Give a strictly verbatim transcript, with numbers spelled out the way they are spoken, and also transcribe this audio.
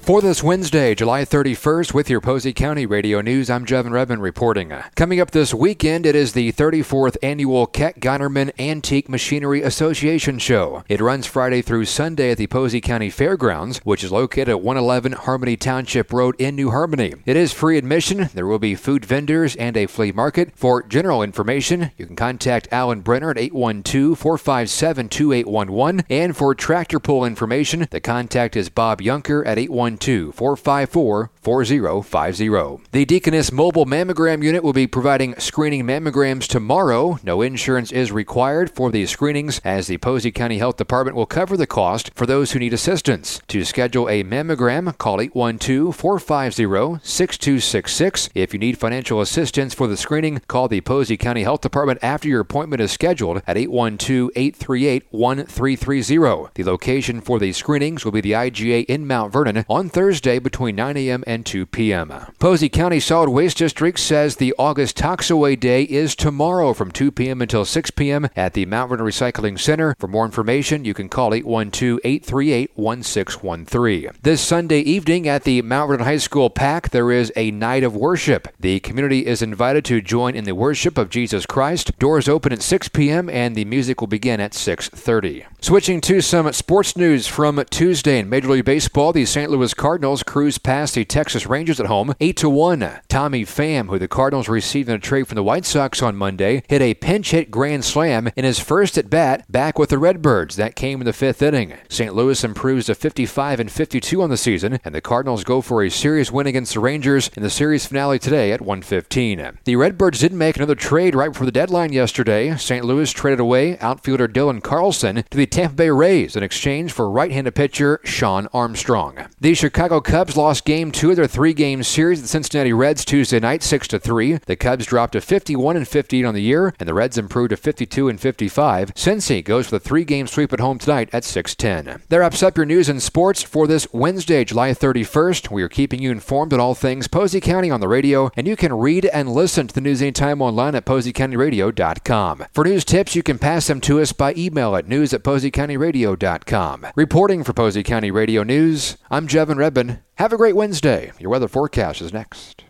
For this Wednesday, July thirty-first, with your Posey County Radio News, I'm Jevin Redmond reporting. Coming up this weekend, it is the thirty-fourth Annual Keck Geinerman Antique Machinery Association Show. It runs Friday through Sunday at the Posey County Fairgrounds, which is located at one eleven Harmony Township Road in New Harmony. It is free admission. There will be food vendors and a flea market. For general information, you can contact Alan Brenner at eight one two, four five seven, two eight one one. And for tractor pull information, the contact is Bob Yunker at eight one two, four five four, four zero five zero. The Deaconess Mobile Mammogram Unit will be providing screening mammograms tomorrow. No insurance is required for these screenings, as the Posey County Health Department will cover the cost for those who need assistance. To schedule a mammogram, call eight one two, four five zero, six two six six. If you need financial assistance for the screening, call the Posey County Health Department after your appointment is scheduled at eight one two, eight three eight, one three three zero. The location for the screenings will be the I G A in Mount Vernon on Thursday between nine a.m. and two p.m. Posey County Solid Waste District says the August Toxaway Day is tomorrow from two p.m. until six p.m. at the Mount Vernon Recycling Center. For more information, you can call eight one two, eight three eight, one six one three. This Sunday evening at the Mount Vernon High School P A C, there is a night of worship. The community is invited to join in the worship of Jesus Christ. Doors open at six p.m. and the music will begin at six thirty. Switching to some sports news from Tuesday in Major League Baseball, the Saint Louis Cardinals cruised past the Texas Rangers at home eight to one. Tommy Pham, who the Cardinals received in a trade from the White Sox on Monday, hit a pinch hit grand slam in his first at bat back with the Redbirds. That came in the fifth inning. Saint Louis improves to fifty-five and fifty-two on the season, and the Cardinals go for a series win against the Rangers in the series finale today at one fifteen. The Redbirds did make another trade right before the deadline yesterday. Saint Louis traded away outfielder Dylan Carlson to the Tampa Bay Rays in exchange for right-handed pitcher Shawn Armstrong. The Chicago Cubs lost game two of their three-game series at the Cincinnati Reds Tuesday night, six to three. The Cubs dropped to fifty-one and fifty-eight on the year, and the Reds improved to fifty-two and fifty-five. Cincy goes for the three-game sweep at home tonight at six ten. That wraps up your news and sports for this Wednesday, July thirty-first. We are keeping you informed on all things Posey County on the radio, and you can read and listen to the news anytime online at posey county radio dot com. For news tips, you can pass them to us by email at news at posey county radio dot com. Reporting for Posey County Radio News, I'm Jevin Redmond. Have a great Wednesday. Your weather forecast is next.